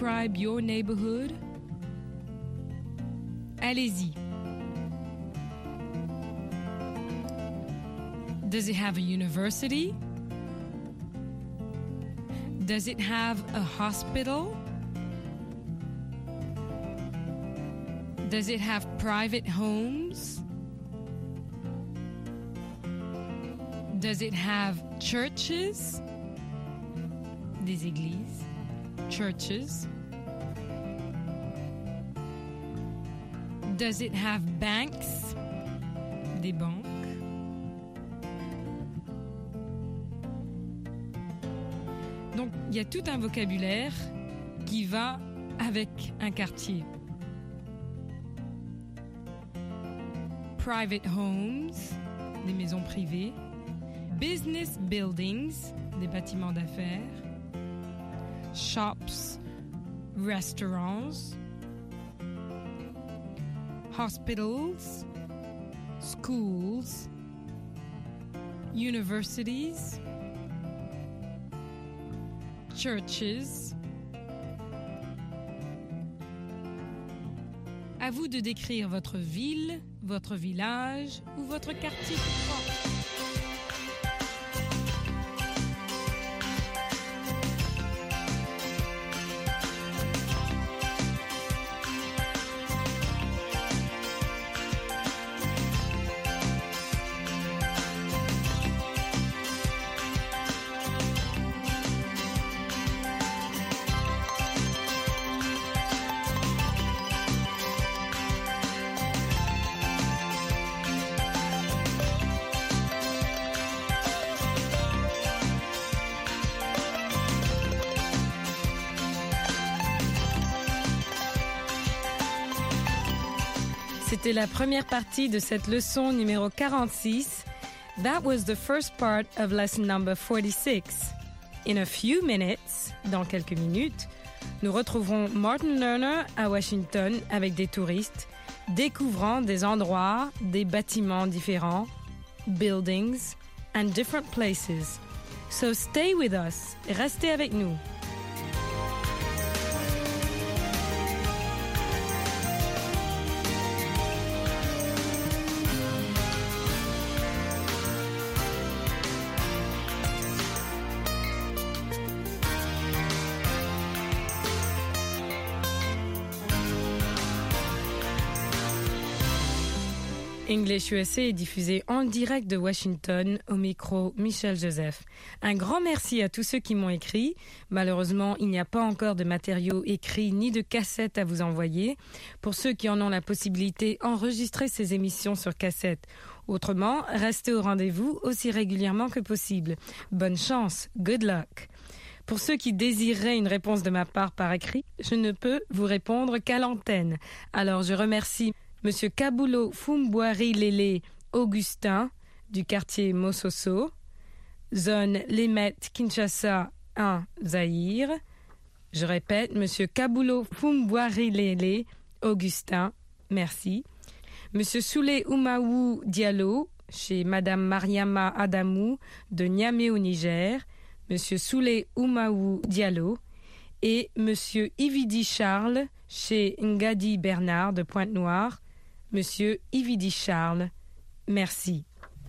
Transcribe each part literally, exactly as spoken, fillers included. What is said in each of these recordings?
describe your neighborhood? Allez-y. Does it have a university? Does it have a hospital? Does it have private homes? Does it have churches? Des églises. Churches. Does it have banks? Des banques. Donc, il y a tout un vocabulaire qui va avec un quartier. Private homes, des maisons privées. Business buildings, des bâtiments d'affaires. Shops, restaurants. Hospitals, schools, universities, churches. À vous de décrire votre ville, votre village ou votre quartier tout propre. C'était la première partie de cette leçon numéro quarante-six. That was the first part of lesson number forty-six. In a few minutes, dans quelques minutes, nous retrouverons Martin Lerner à Washington avec des touristes, découvrant des endroits, des bâtiments différents, buildings, and different places. So stay with us, restez avec nous. English U S A est diffusé en direct de Washington, au micro Michel Joseph. Un grand merci à tous ceux qui m'ont écrit. Malheureusement, il n'y a pas encore de matériaux écrits ni de cassettes à vous envoyer. Pour ceux qui en ont la possibilité, enregistrez ces émissions sur cassette. Autrement, restez au rendez-vous aussi régulièrement que possible. Bonne chance, good luck. Pour ceux qui désireraient une réponse de ma part par écrit, je ne peux vous répondre qu'à l'antenne. Alors je remercie Monsieur Kabulo Fumboari Lele Augustin du quartier Mososo, zone Lemet Kinshasa un Zaïre. Je répète, Monsieur Kabulo Fumboari Lele Augustin, merci. Monsieur Soulé Oumaou Diallo chez Madame Mariama Adamou de Niamey au Niger, Monsieur Soulé Oumaou Diallo et Monsieur Ividi Charles chez Ngadi Bernard de Pointe-Noire. Monsieur Ividi Charles, merci.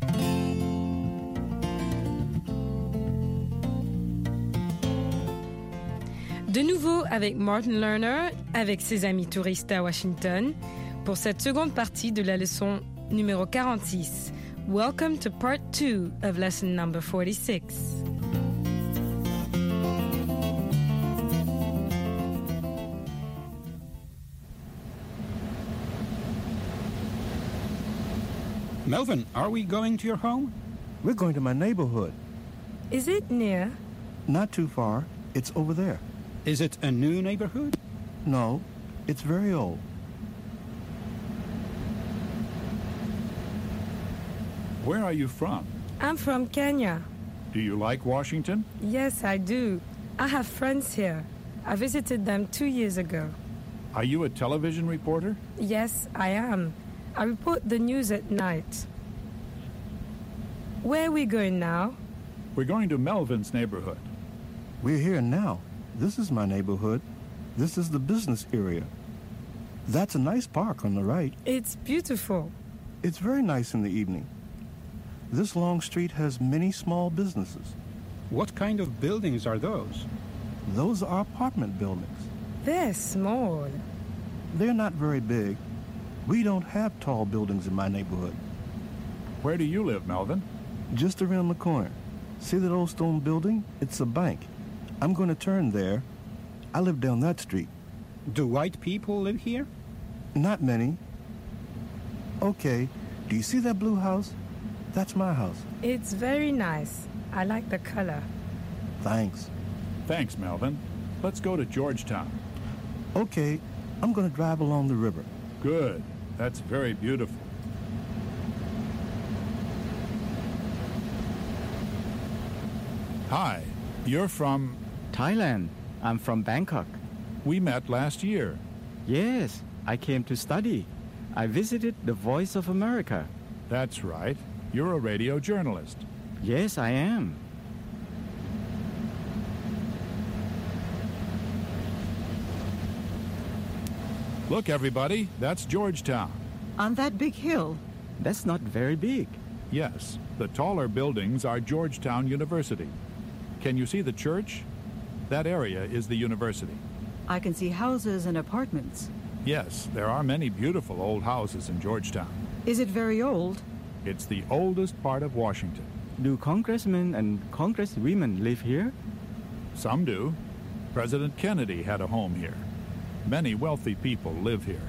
De nouveau avec Martin Lerner, avec ses amis touristes à Washington, pour cette seconde partie de la leçon numéro quarante-six. Welcome to part two of lesson number forty-six. Melvin, are we going to your home? We're going to my neighborhood. Is it near? Not too far. It's over there. Is it a new neighborhood? No, it's very old. Where are you from? I'm from Kenya. Do you like Washington? Yes, I do. I have friends here. I visited them two years ago. Are you a television reporter? Yes, I am. I report the news at night. Where are we going now? We're going to Melvin's neighborhood. We're here now. This is my neighborhood. This is the business area. That's a nice park on the right. It's beautiful. It's very nice in the evening. This long street has many small businesses. What kind of buildings are those? Those are apartment buildings. They're small. They're not very big. We don't have tall buildings in my neighborhood. Where do you live, Melvin? Just around the corner. See that old stone building? It's a bank. I'm going to turn there. I live down that street. Do white people live here? Not many. Okay, do you see that blue house? That's my house. It's very nice. I like the color. Thanks. Thanks, Melvin. Let's go to Georgetown. Okay, I'm going to drive along the river. Good. That's very beautiful. Hi, you're from... Thailand. I'm from Bangkok. We met last year. Yes, I came to study. I visited the Voice of America. That's right. You're a radio journalist. Yes, I am. Look, everybody, that's Georgetown. On that big hill. That's not very big. Yes, the taller buildings are Georgetown University. Can you see the church? That area is the university. I can see houses and apartments. Yes, there are many beautiful old houses in Georgetown. Is it very old? It's the oldest part of Washington. Do congressmen and congresswomen live here? Some do. President Kennedy had a home here. Many wealthy people live here.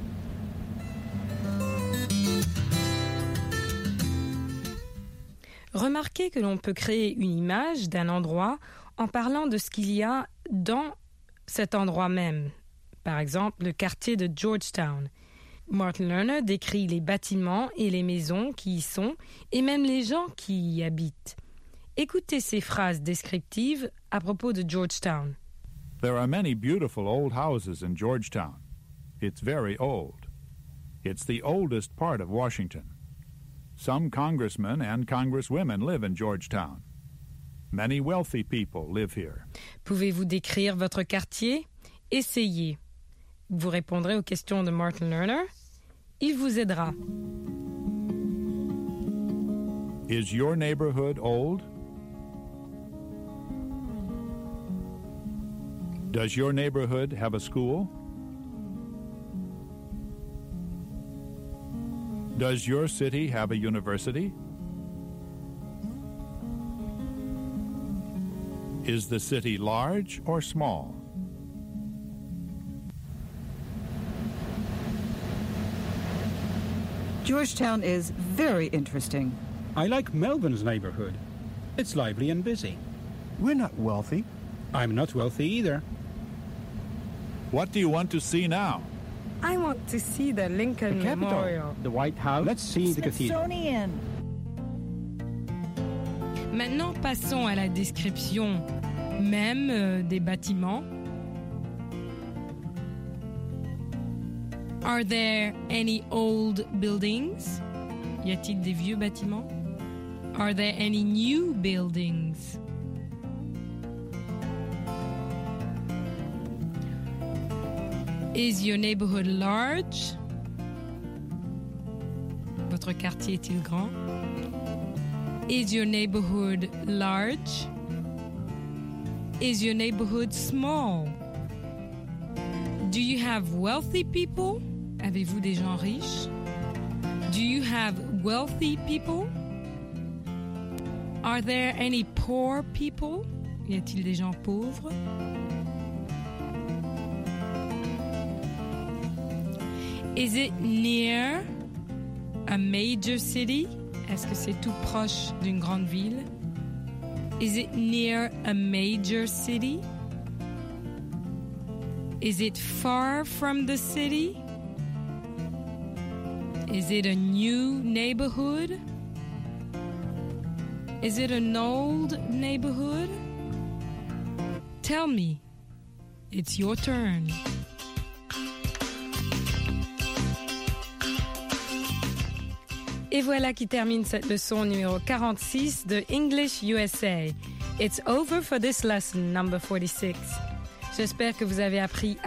Remarquez que l'on peut créer une image d'un endroit en parlant de ce qu'il y a dans cet endroit même. Par exemple, le quartier de Georgetown. Martin Lerner décrit les bâtiments et les maisons qui y sont et même les gens qui y habitent. Écoutez ces phrases descriptives à propos de Georgetown. There are many beautiful old houses in Georgetown. It's very old. It's the oldest part of Washington. Some congressmen and congresswomen live in Georgetown. Many wealthy people live here. Pouvez-vous décrire votre quartier? Essayez. Vous répondrez aux questions de Martin Lerner. Il vous aidera. Is your neighborhood old? Does your neighborhood have a school? Does your city have a university? Is the city large or small? Georgetown is very interesting. I like Melvin's neighborhood. It's lively and busy. We're not wealthy. I'm not wealthy either. What do you want to see now? I want to see the Lincoln The Capitol, Memorial. the White House. Let's see the cathedral. Smithsonian. Maintenant, passons à la description même euh, des bâtiments. Are there any old buildings? Y a-t-il des vieux bâtiments? Are there any new buildings? Is your neighborhood large? Votre quartier est-il grand? Is your neighborhood large? Is your neighborhood small? Do you have wealthy people? Avez-vous des gens riches? Do you have wealthy people? Are there any poor people? Y a-t-il des gens pauvres? Is it near a major city? Est-ce que c'est tout proche d'une grande ville? Is it near a major city? Is it far from the city? Is it a new neighborhood? Is it an old neighborhood? Tell me. It's your turn. Et voilà qui termine cette leçon numéro quarante-six de English U S A. It's over for this lesson, number forty-six. J'espère que vous avez appris